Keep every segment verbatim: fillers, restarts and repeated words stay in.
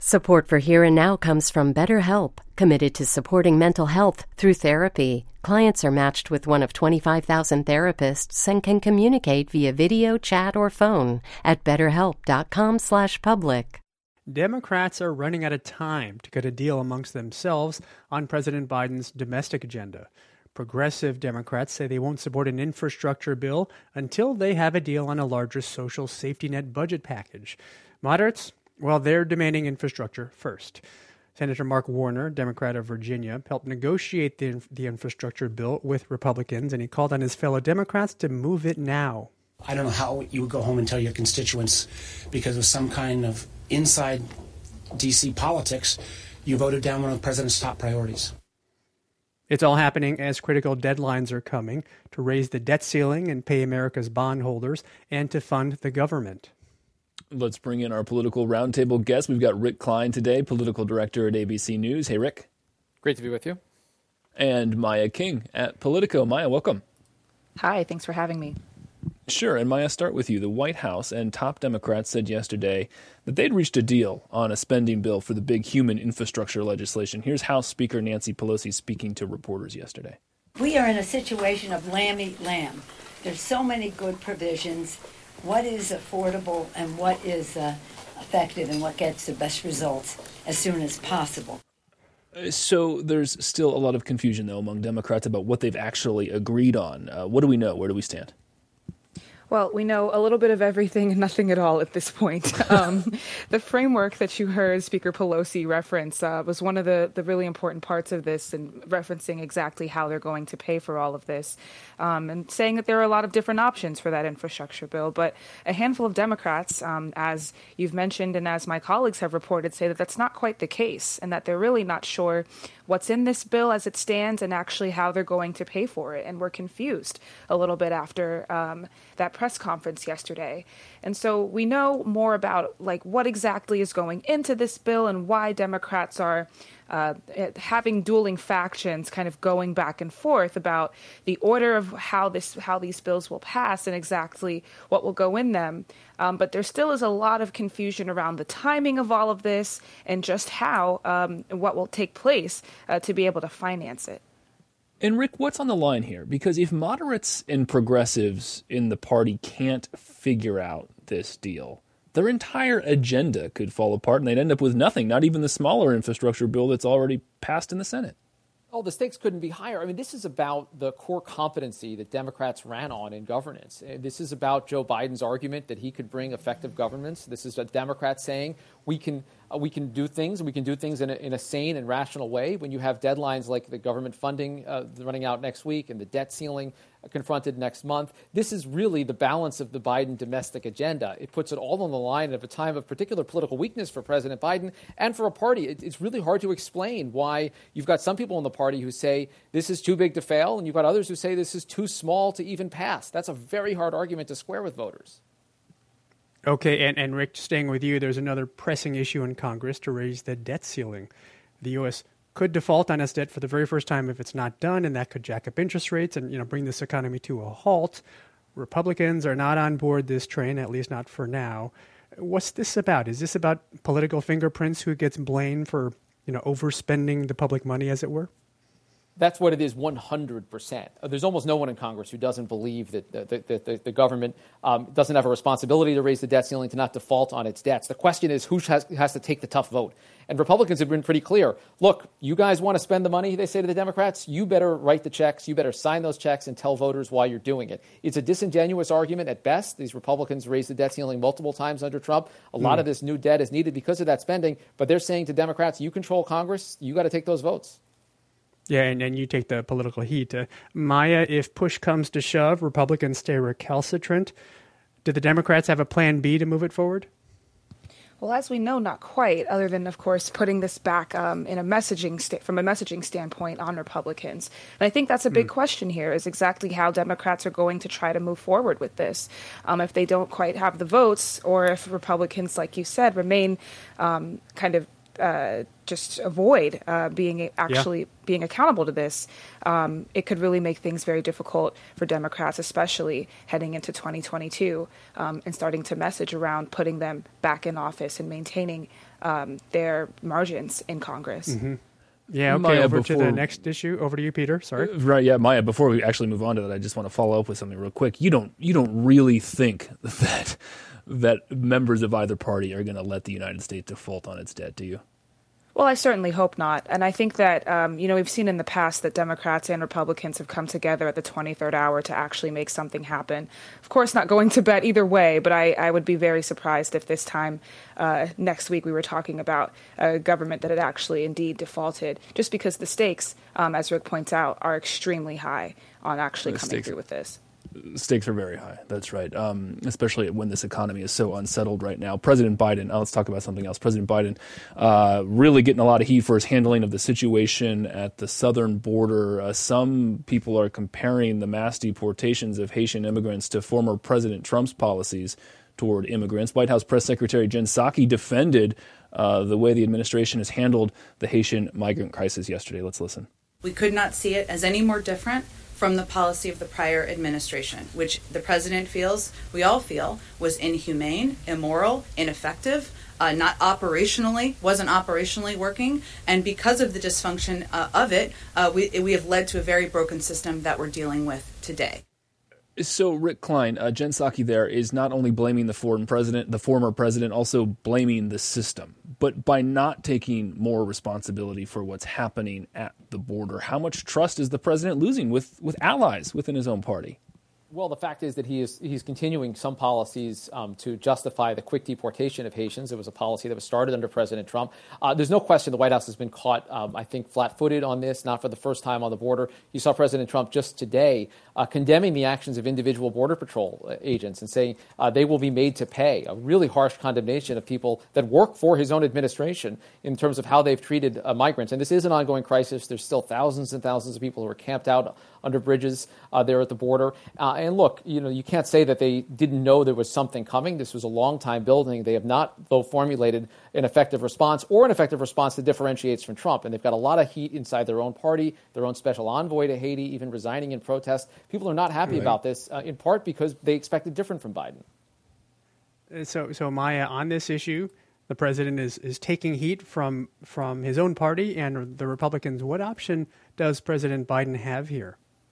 Support for Here and Now comes from BetterHelp, committed to supporting mental health through therapy. Clients are matched with one of twenty-five thousand therapists and can communicate via video, chat, or phone at betterhelp.com slash public. Democrats are running out of time to get a deal amongst themselves on President Biden's domestic agenda. Progressive Democrats say they won't support an infrastructure bill until they have a deal on a larger social safety net budget package. Moderates, well, they're demanding infrastructure first. Senator Mark Warner, Democrat of Virginia, helped negotiate the, the infrastructure bill with Republicans, and he called on his fellow Democrats to move it now. I don't know how you would go home and tell your constituents because of some kind of inside D C politics, you voted down one of the president's top priorities. It's all happening as critical deadlines are coming to raise the debt ceiling and pay America's bondholders and to fund the government. Let's bring in our political roundtable guest. We've got Rick Klein today, political director at A B C News. Hey, Rick. Great to be with you. And Maya King at Politico. Maya, welcome. Hi, thanks for having me. Sure, and Maya, start with you. The White House and top Democrats said yesterday that they'd reached a deal on a spending bill for the big human infrastructure legislation. Here's House Speaker Nancy Pelosi speaking to reporters yesterday. We are in a situation of lamb eat lamb. There's so many good provisions. What is affordable and what is uh, effective and what gets the best results as soon as possible. So there's still a lot of confusion, though, among Democrats about what they've actually agreed on. Uh, what do we know? Where do we stand? Well, we know a little bit of everything and nothing at all at this point. Um, the framework that you heard Speaker Pelosi reference uh, was one of the, the really important parts of this, and referencing exactly how they're going to pay for all of this, um, and saying that there are a lot of different options for that infrastructure bill. But a handful of Democrats, um, as you've mentioned and as my colleagues have reported, say that that's not quite the case and that they're really not sure what's in this bill as it stands and actually how they're going to pay for it. And we're confused a little bit after um, that press conference yesterday. And so we know more about like what exactly is going into this bill and why Democrats are uh, having dueling factions kind of going back and forth about the order of how this how these bills will pass and exactly what will go in them. Um, but there still is a lot of confusion around the timing of all of this and just how um, what will take place uh, to be able to finance it. And Rick, what's on the line here? Because if moderates and progressives in the party can't figure out this deal, their entire agenda could fall apart and they'd end up with nothing, not even the smaller infrastructure bill that's already passed in the Senate. Oh, the stakes couldn't be higher. I mean, this is about the core competency that Democrats ran on in governance. This is about Joe Biden's argument that he could bring effective governments. This is a Democrat saying we can uh, we can do things, and we can do things in a, in a sane and rational way. When you have deadlines like the government funding uh, running out next week and the debt ceiling confronted next month, this is really the balance of the Biden domestic agenda. It puts it all on the line at a time of particular political weakness for President Biden and for a party. It, it's really hard to explain why you've got some people in the party who say this is too big to fail, and you've got others who say this is too small to even pass. That's a very hard argument to square with voters. Okay, and, and Rick, staying with you, there's another pressing issue in Congress to raise the debt ceiling. The U S could default on its debt for the very first time if it's not done, and that could jack up interest rates and, you know, bring this economy to a halt. Republicans are not on board this train, at least not for now. What's this about? Is this about political fingerprints? Who gets blamed for, you know, overspending the public money, as it were? That's what it is one hundred percent. There's almost no one in Congress who doesn't believe that the, the, the, the government um, doesn't have a responsibility to raise the debt ceiling, to not default on its debts. The question is who has, has to take the tough vote. And Republicans have been pretty clear. Look, you guys want to spend the money, they say to the Democrats, you better write the checks, you better sign those checks and tell voters why you're doing it. It's a disingenuous argument at best. These Republicans raised the debt ceiling multiple times under Trump. A lot mm. of this new debt is needed because of that spending. But they're saying to Democrats, you control Congress, you got to take those votes. Yeah, and, and you take the political heat. Uh, Maya, if push comes to shove, Republicans stay recalcitrant. Do the Democrats have a plan B to move it forward? Well, as we know, not quite, other than, of course, putting this back um, in a messaging sta- from a messaging standpoint on Republicans. And I think that's a big mm. question here, is exactly how Democrats are going to try to move forward with this. Um, if they don't quite have the votes, or if Republicans, like you said, remain um, kind of uh, just avoid uh, being actually yeah. being accountable to this, um, it could really make things very difficult for Democrats, especially heading into twenty twenty-two um, and starting to message around putting them back in office and maintaining um, their margins in Congress. Mm-hmm. Yeah, okay, Maya, over before, to the next issue. Over to you, Peter. Sorry. Right, yeah, Maya, before we actually move on to that, I just want to follow up with something real quick. You don't you don't really think that that members of either party are going to let the United States default on its debt, do you? Well, I certainly hope not. And I think that, um, you know, we've seen in the past that Democrats and Republicans have come together at the twenty-third hour to actually make something happen. Of course, not going to bet either way, but I, I would be very surprised if this time uh, next week we were talking about a government that had actually indeed defaulted, just because the stakes, um, as Rick points out, are extremely high on actually The coming stakes- through with this. Stakes are very high. That's right. Um, especially when this economy is so unsettled right now. President Biden, uh, let's talk about something else. President Biden uh, really getting a lot of heat for his handling of the situation at the southern border. Uh, some people are comparing the mass deportations of Haitian immigrants to former President Trump's policies toward immigrants. White House Press Secretary Jen Psaki defended uh, the way the administration has handled the Haitian migrant crisis yesterday. Let's listen. We could not see it as any more different from the policy of the prior administration, which the president feels, we all feel, was inhumane, immoral, ineffective, uh, not operationally, wasn't operationally working. And because of the dysfunction uh, of it, uh, we, we have led to a very broken system that we're dealing with today. So, Rick Klein, uh, Jen Psaki there is not only blaming the foreign president, the former president, also blaming the system. But by not taking more responsibility for what's happening at the border, how much trust is the president losing with, with allies within his own party? Well, the fact is that he is he's continuing some policies um, to justify the quick deportation of Haitians. It was a policy that was started under President Trump. Uh, there's no question the White House has been caught, um, I think, flat-footed on this, not for the first time on the border. You saw President Trump just today uh, condemning the actions of individual Border Patrol agents and saying uh, they will be made to pay, a really harsh condemnation of people that work for his own administration in terms of how they've treated uh, migrants. And this is an ongoing crisis. There's still thousands and thousands of people who are camped out under bridges uh, there at the border. Uh, and look, you know, you can't say that they didn't know there was something coming. This was a long time building. They have not, though, formulated an effective response or an effective response that differentiates from Trump. And they've got a lot of heat inside their own party, their own special envoy to Haiti, even resigning in protest. People are not happy right. about this, uh, in part because they expected different from Biden. So, so Maya, on this issue, the president is, is taking heat from from his own party and the Republicans. What option does President Biden have here?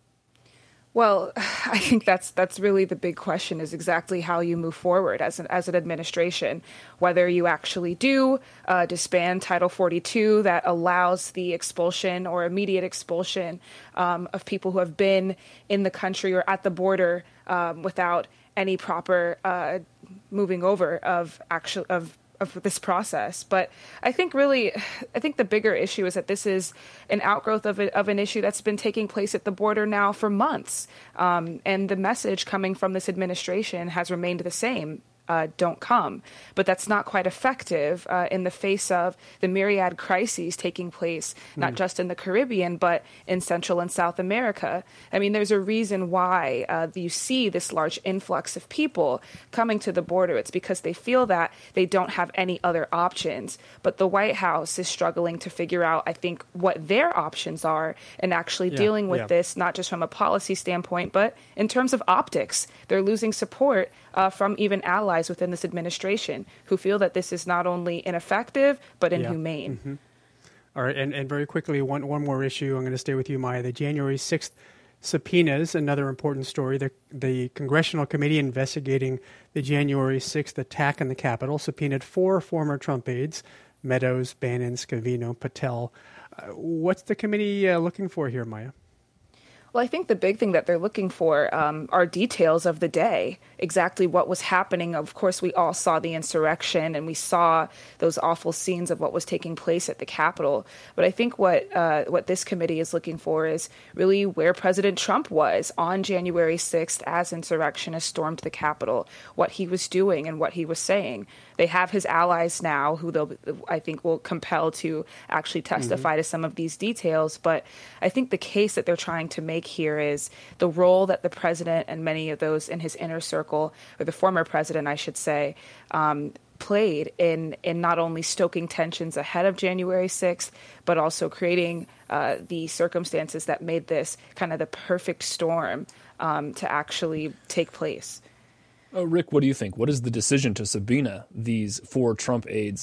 Well, I think that's that's really the big question, is exactly how you move forward as an as an administration, whether you actually do uh, disband Title forty-two that allows the expulsion or immediate expulsion um, of people who have been in the country or at the border um, without any proper uh, moving over of actual of. of this process. But I think really, I think the bigger issue is that this is an outgrowth of, a, of an issue that's been taking place at the border now for months. Um, and the message coming from this administration has remained the same. Uh, don't come. But that's not quite effective uh, in the face of the myriad crises taking place, not mm. just in the Caribbean, but in Central and South America. I mean, there's a reason why uh, you see this large influx of people coming to the border. It's because they feel that they don't have any other options. But the White House is struggling to figure out, I think, what their options are in actually yeah, dealing with yeah. this, not just from a policy standpoint, but in terms of optics. They're losing support uh, from even allies within this administration who feel that this is not only ineffective, but inhumane. Yeah. Mm-hmm. All right. And, and very quickly, one, one more issue. I'm going to stay with you, Maya. The January sixth subpoenas, another important story. The, the Congressional Committee investigating the January sixth attack on the Capitol subpoenaed four former Trump aides, Meadows, Bannon, Scavino, Patel. Uh, what's the committee uh, looking for here, Maya? Well, I think the big thing that they're looking for um, are details of the day, exactly what was happening. Of course, we all saw the insurrection and we saw those awful scenes of what was taking place at the Capitol. But I think what uh, what this committee is looking for is really where President Trump was on January sixth as insurrectionists stormed the Capitol, what he was doing and what he was saying. They have his allies now who they'll, I think, will compel to actually testify mm-hmm. to some of these details. But I think the case that they're trying to make here is the role that the president and many of those in his inner circle, or the former president, I should say, um, played in, in not only stoking tensions ahead of January sixth, but also creating uh, the circumstances that made this kind of the perfect storm um, to actually take place. Uh, Rick, what do you think? What is the decision to subpoena these four Trump aides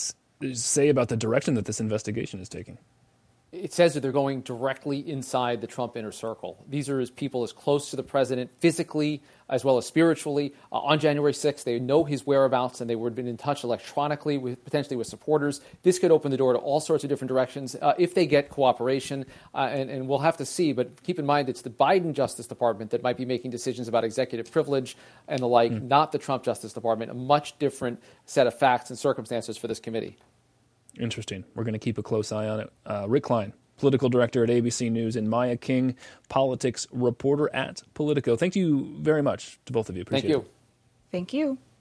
say about the direction that this investigation is taking? It says that they're going directly inside the Trump inner circle. These are as people as close to the president physically as well as spiritually. Uh, on January sixth, they know his whereabouts, and they would have been in touch electronically, with potentially with supporters. This could open the door to all sorts of different directions uh, if they get cooperation, uh, and, and we'll have to see. But keep in mind, it's the Biden Justice Department that might be making decisions about executive privilege and the like, mm. not the Trump Justice Department. A much different set of facts and circumstances for this committee. Interesting. We're going to keep a close eye on it. Uh, Rick Klein, political director at A B C News, and Maya King, politics reporter at Politico. Thank you very much to both of you. Appreciate Thank you. it. Thank you.